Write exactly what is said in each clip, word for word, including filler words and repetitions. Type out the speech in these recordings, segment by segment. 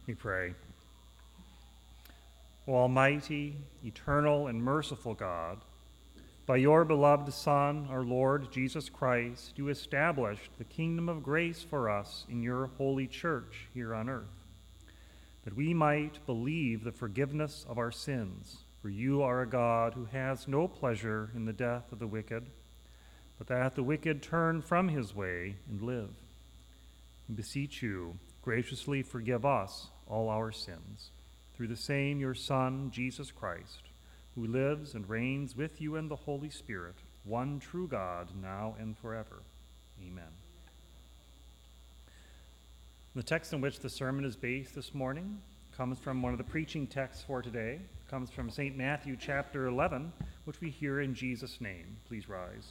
We pray. O Almighty, eternal, and merciful God, by your beloved Son, our Lord Jesus Christ, you established the kingdom of grace for us in your holy church here on earth, that we might believe the forgiveness of our sins. For you are a God who has no pleasure in the death of the wicked, but that the wicked turn from his way and live. We beseech you, graciously forgive us all our sins, through the same your Son, Jesus Christ, who lives and reigns with you in the Holy Spirit, one true God, now and forever. Amen. The text in which the sermon is based this morning comes from one of the preaching texts for today. It comes from Saint Matthew chapter eleven, which we hear in Jesus' name. Please rise.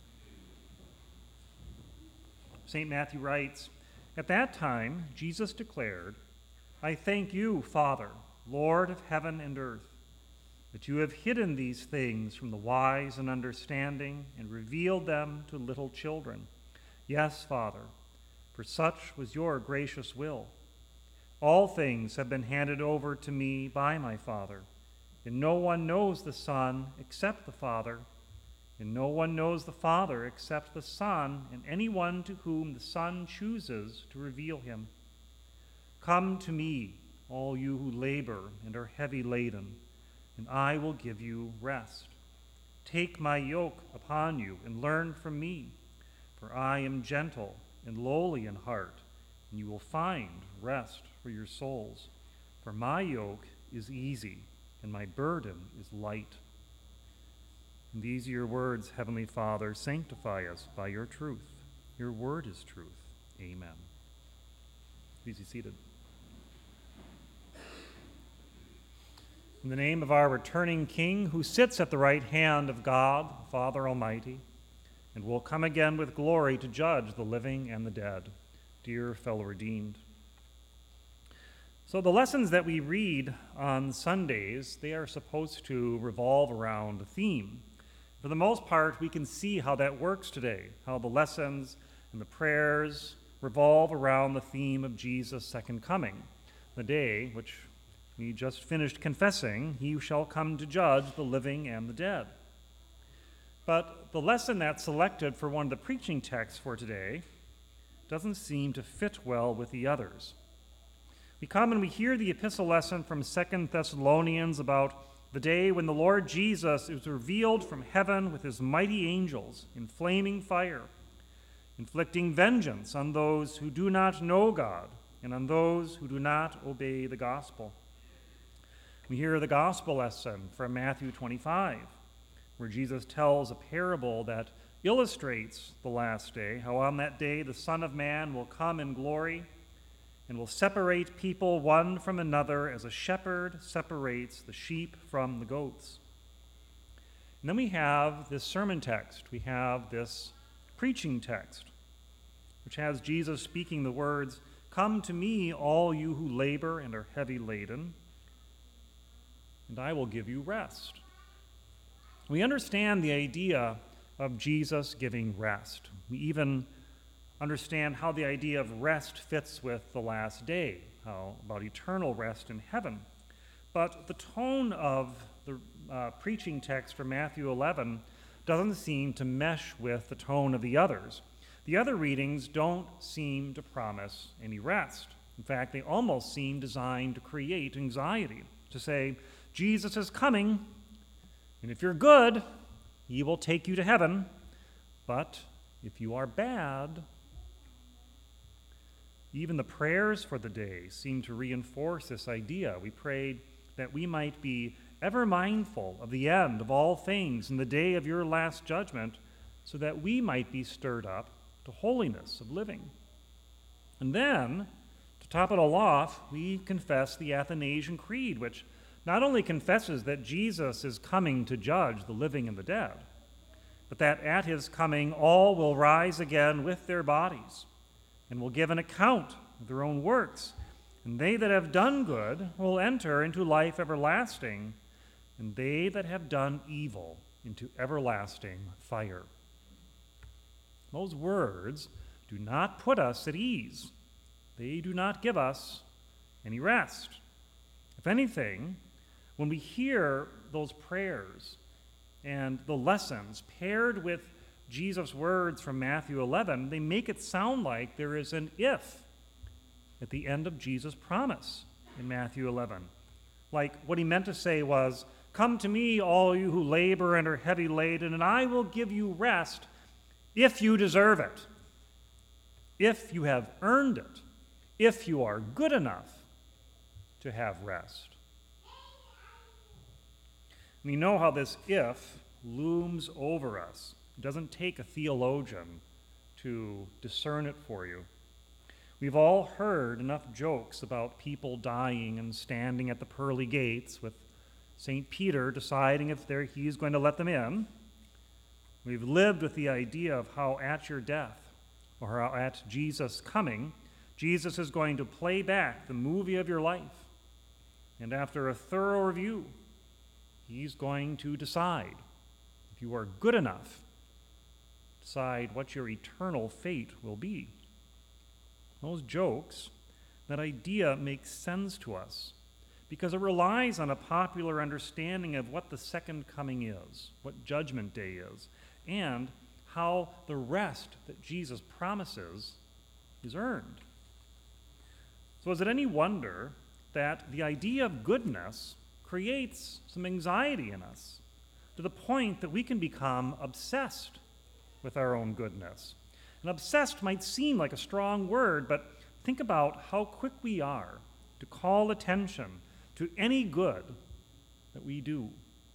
Saint Matthew writes, "At that time, Jesus declared, 'I thank you, Father, Lord of heaven and earth, that you have hidden these things from the wise and understanding and revealed them to little children. Yes, Father, for such was your gracious will. All things have been handed over to me by my Father, and no one knows the Son except the Father, and no one knows the Father except the Son, and anyone to whom the Son chooses to reveal him. Come to me, all you who labor and are heavy laden, and I will give you rest. Take my yoke upon you and learn from me, for I am gentle and lowly in heart, and you will find rest for your souls. For my yoke is easy, and my burden is light.' And these are your words, Heavenly Father. Sanctify us by your truth. Your word is truth. Amen." Please be seated. In the name of our returning King, who sits at the right hand of God, Father Almighty, and will come again with glory to judge the living and the dead, dear fellow redeemed. So the lessons that we read on Sundays, they are supposed to revolve around a theme. For the most part, we can see how that works today, how the lessons and the prayers revolve around the theme of Jesus' second coming, the day which we just finished confessing, he shall come to judge the living and the dead. But the lesson that's selected for one of the preaching texts for today doesn't seem to fit well with the others. We come and we hear the epistle lesson from Second Thessalonians about the day when the Lord Jesus is revealed from heaven with his mighty angels in flaming fire, inflicting vengeance on those who do not know God and on those who do not obey the gospel. We hear the gospel lesson from Matthew twenty-five, where Jesus tells a parable that illustrates the last day, how on that day the Son of Man will come in glory and will separate people one from another as a shepherd separates the sheep from the goats. And then we have this sermon text. We have this preaching text, which has Jesus speaking the words, "Come to me, all you who labor and are heavy laden, and I will give you rest." We understand the idea of Jesus giving rest. We even understand how the idea of rest fits with the last day, how about eternal rest in heaven. But the tone of the uh, preaching text from Matthew eleven doesn't seem to mesh with the tone of the others. The other readings don't seem to promise any rest. In fact, they almost seem designed to create anxiety, to say, Jesus is coming, and if you're good, he will take you to heaven, but if you are bad. Even the prayers for the day seem to reinforce this idea. We prayed that we might be ever mindful of the end of all things in the day of your last judgment, so that we might be stirred up to holiness of living. And then, to top it all off, we confess the Athanasian Creed, which not only confesses that Jesus is coming to judge the living and the dead, but that at his coming all will rise again with their bodies and will give an account of their own works. And they that have done good will enter into life everlasting, and they that have done evil into everlasting fire. Those words do not put us at ease. They do not give us any rest. If anything, when we hear those prayers and the lessons paired with Jesus' words from Matthew eleven, they make it sound like there is an if at the end of Jesus' promise in Matthew eleven. Like what he meant to say was, "Come to me, all you who labor and are heavy laden, and I will give you rest if you deserve it, if you have earned it, if you are good enough to have rest." We know how this if looms over us. It doesn't take a theologian to discern it for you. We've all heard enough jokes about people dying and standing at the pearly gates with Saint Peter deciding if they're, he's going to let them in. We've lived with the idea of how at your death, or how at Jesus' coming, Jesus is going to play back the movie of your life. And after a thorough review, he's going to decide if you are good enough, decide what your eternal fate will be. Those jokes, that idea makes sense to us because it relies on a popular understanding of what the second coming is, what Judgment Day is, and how the rest that Jesus promises is earned. So is it any wonder that the idea of goodness creates some anxiety in us to the point that we can become obsessed with our own goodness? And obsessed might seem like a strong word, but think about how quick we are to call attention to any good that we do.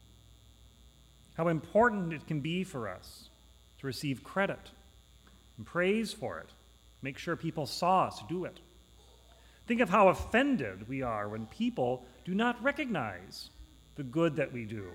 How important it can be for us to receive credit and praise for it. Make sure people saw us do it. Think of how offended we are when people do not recognize the good that we do.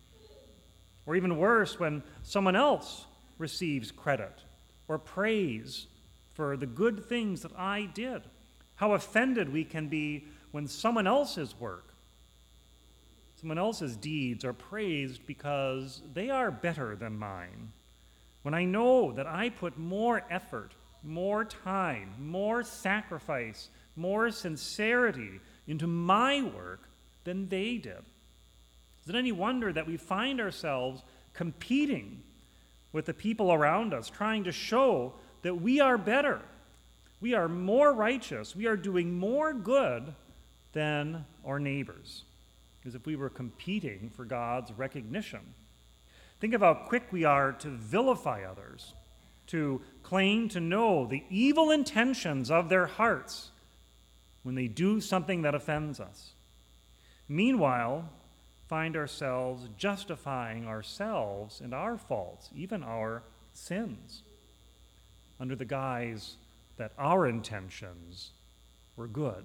Or even worse, when someone else receives credit or praise for the good things that I did. How offended we can be when someone else's work, someone else's deeds are praised because they are better than mine. When I know that I put more effort, more time, more sacrifice, more sincerity into my work than they did. Is it any wonder that we find ourselves competing with the people around us, trying to show that we are better, we are more righteous, we are doing more good than our neighbors, as if we were competing for God's recognition? Think of how quick we are to vilify others, to claim to know the evil intentions of their hearts when they do something that offends us. Meanwhile, find ourselves justifying ourselves and our faults, even our sins, under the guise that our intentions were good.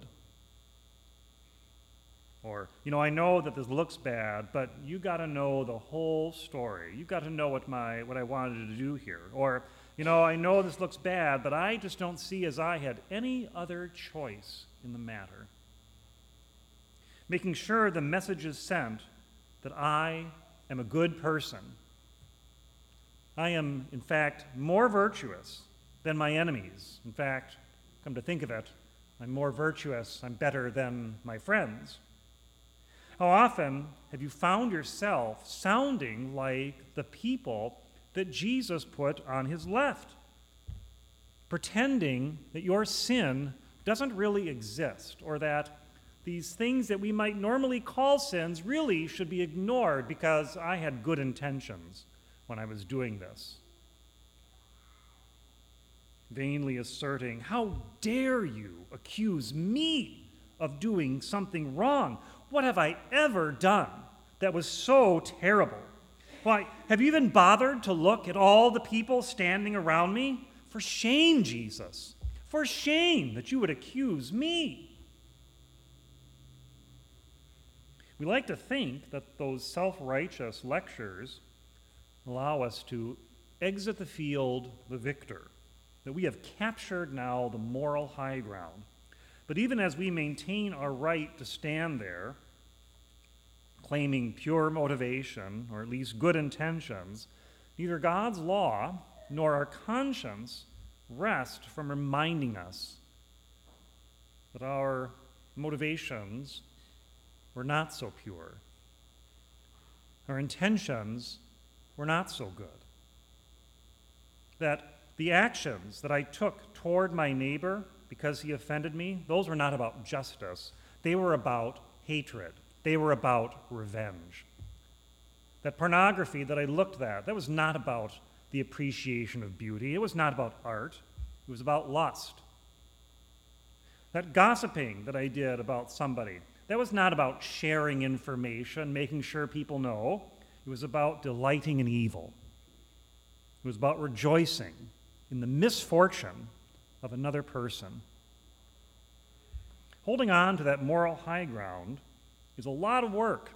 Or, you know, I know that this looks bad, but you got to know the whole story. You got to know what my what I wanted to do here. Or, you know, I know this looks bad, but I just don't see as I had any other choice in the matter. Making sure the message is sent that I am a good person. I am, in fact, more virtuous than my enemies. In fact, come to think of it, I'm more virtuous, I'm better than my friends. How often have you found yourself sounding like the people that Jesus put on his left, pretending that your sin doesn't really exist, or that these things that we might normally call sins really should be ignored because I had good intentions when I was doing this? Vainly asserting, "How dare you accuse me of doing something wrong? What have I ever done that was so terrible? Why, have you even bothered to look at all the people standing around me? For shame, Jesus. For shame that you would accuse me." We like to think that those self-righteous lectures allow us to exit the field the victor, that we have captured now the moral high ground. But even as we maintain our right to stand there, claiming pure motivation, or at least good intentions, neither God's law nor our conscience rest from reminding us that our motivations were not so pure. Our intentions were not so good. That the actions that I took toward my neighbor because he offended me, those were not about justice. They were about hatred. They were about revenge. That pornography that I looked at, that was not about the appreciation of beauty. It was not about art. It was about lust. That gossiping that I did about somebody, that was not about sharing information, making sure people know. It was about delighting in evil. It was about rejoicing in the misfortune of another person. Holding on to that moral high ground is a lot of work,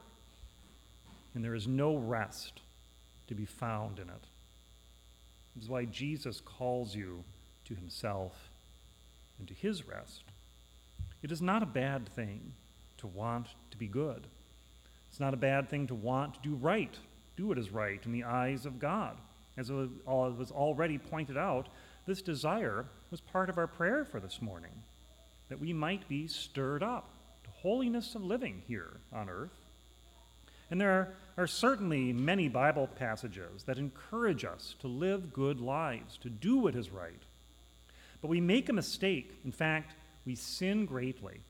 and there is no rest to be found in it. This is why Jesus calls you to himself and to his rest. It is not a bad thing to want to be good. It's not a bad thing to want to do right, do what is right in the eyes of God. As it was already pointed out, this desire was part of our prayer for this morning, that we might be stirred up to holiness of living here on earth. And there are, are certainly many Bible passages that encourage us to live good lives, to do what is right. But we make a mistake. In fact, we sin greatly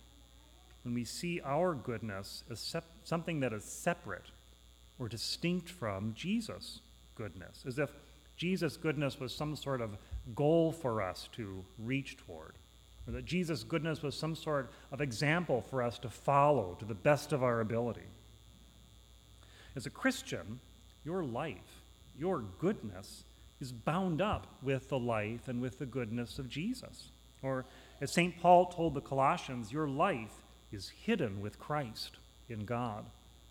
when we see our goodness as sep- something that is separate or distinct from Jesus' goodness, as if Jesus' goodness was some sort of goal for us to reach toward, or that Jesus' goodness was some sort of example for us to follow to the best of our ability. As a Christian, your life, your goodness, is bound up with the life and with the goodness of Jesus. Or, as Saint Paul told the Colossians, your life is hidden with Christ in God.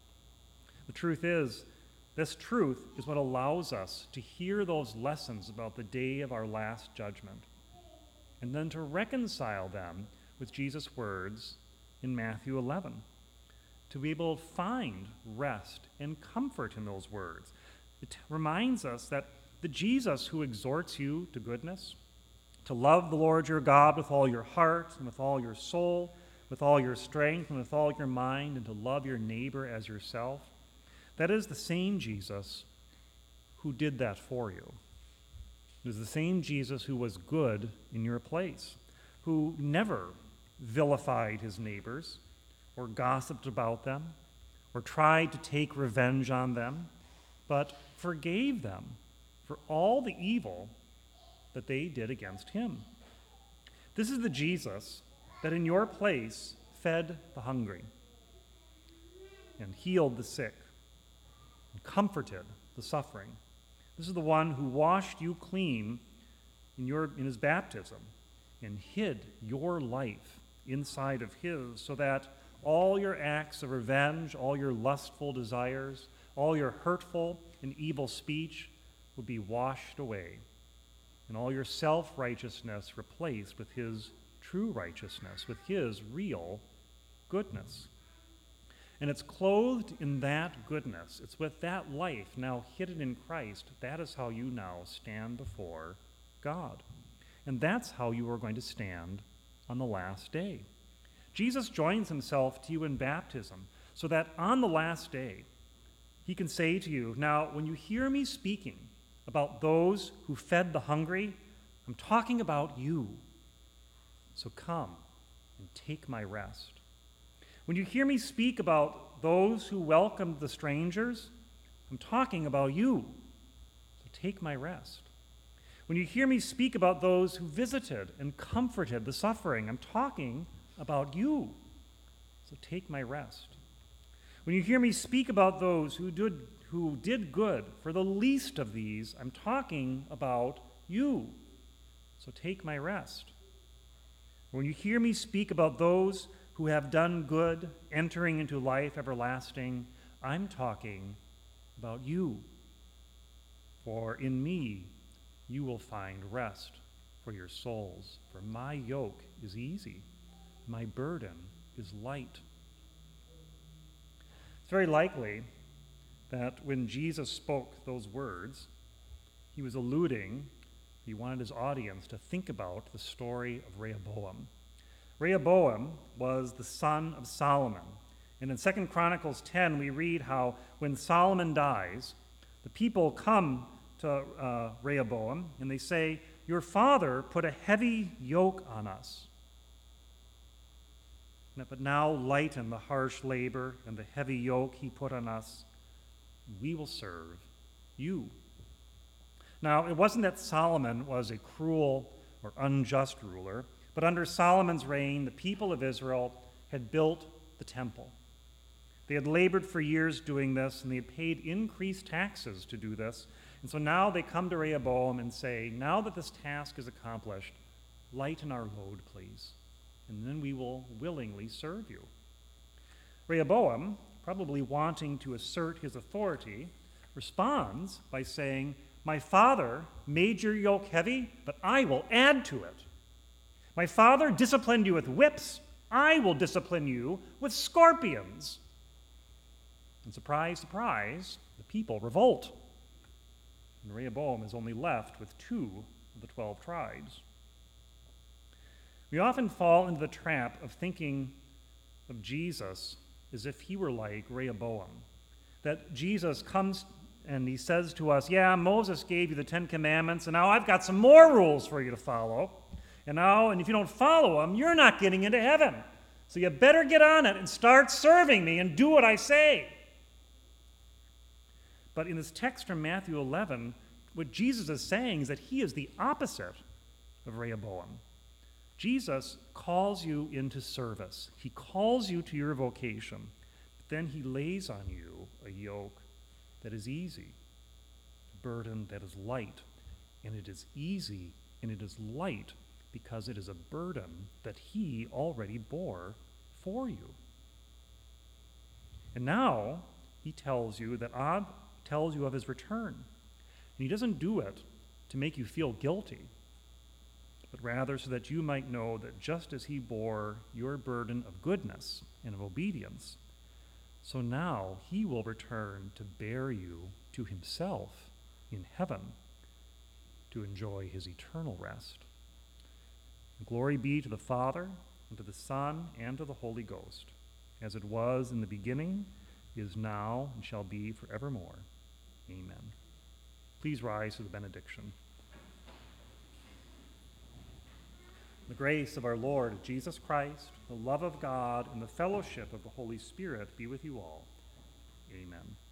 The truth is, this truth is what allows us to hear those lessons about the day of our last judgment, and then to reconcile them with Jesus' words in Matthew eleven, to be able to find rest and comfort in those words. It reminds us that the Jesus who exhorts you to goodness, to love the Lord your God with all your heart and with all your soul, with all your strength and with all your mind, and to love your neighbor as yourself, that is the same Jesus who did that for you. It is the same Jesus who was good in your place, who never vilified his neighbors or gossiped about them or tried to take revenge on them, but forgave them for all the evil that they did against him. This is the Jesus that in your place fed the hungry and healed the sick and comforted the suffering. This is the one who washed you clean in, your, in his baptism and hid your life inside of his, so that all your acts of revenge, all your lustful desires, all your hurtful and evil speech would be washed away, and all your self-righteousness replaced with his true righteousness, with his real goodness. And it's clothed in that goodness. It's with that life now hidden in Christ. That is how you now stand before God. And that's how you are going to stand on the last day. Jesus joins himself to you in baptism so that on the last day he can say to you, now when you hear me speaking about those who fed the hungry, I'm talking about you. So come and take my rest. When you hear me speak about those who welcomed the strangers, I'm talking about you. So take my rest. When you hear me speak about those who visited and comforted the suffering, I'm talking about you. So take my rest. When you hear me speak about those who did, who did good for the least of these, I'm talking about you. So take my rest. When you hear me speak about those who have done good, entering into life everlasting, I'm talking about you. For in me you will find rest for your souls. For my yoke is easy, my burden is light. It's very likely that when Jesus spoke those words, he was alluding, he wanted his audience to think about the story of Rehoboam. Rehoboam was the son of Solomon. And in Second Chronicles ten, we read how when Solomon dies, the people come to uh, Rehoboam and they say, "Your father put a heavy yoke on us. But now lighten the harsh labor and the heavy yoke he put on us. We will serve you." Now, it wasn't that Solomon was a cruel or unjust ruler, but under Solomon's reign, the people of Israel had built the temple. They had labored for years doing this, and they had paid increased taxes to do this. And so now they come to Rehoboam and say, "Now that this task is accomplished, lighten our load, please, and then we will willingly serve you." Rehoboam, probably wanting to assert his authority, responds by saying, "My father made your yoke heavy, but I will add to it. My father disciplined you with whips, I will discipline you with scorpions." And surprise, surprise, the people revolt. And Rehoboam is only left with two of the twelve tribes. We often fall into the trap of thinking of Jesus as if he were like Rehoboam. That Jesus comes and he says to us, "Yeah, Moses gave you the Ten Commandments, and now I've got some more rules for you to follow. And now, and if you don't follow them, you're not getting into heaven. So you better get on it and start serving me and do what I say." But in this text from Matthew eleven, what Jesus is saying is that he is the opposite of Rehoboam. Jesus calls you into service. He calls you to your vocation. But then he lays on you a yoke that is easy, a burden that is light. And it is easy and it is light because it is a burden that he already bore for you. And now he tells you that God tells you of his return. And he doesn't do it to make you feel guilty, but rather so that you might know that just as he bore your burden of goodness and of obedience, so now he will return to bear you to himself in heaven to enjoy his eternal rest. Glory be to the Father, and to the Son, and to the Holy Ghost, as it was in the beginning, is now, and shall be forevermore. Amen. Please rise to the benediction. The grace of our Lord Jesus Christ, the love of God, and the fellowship of the Holy Spirit be with you all. Amen.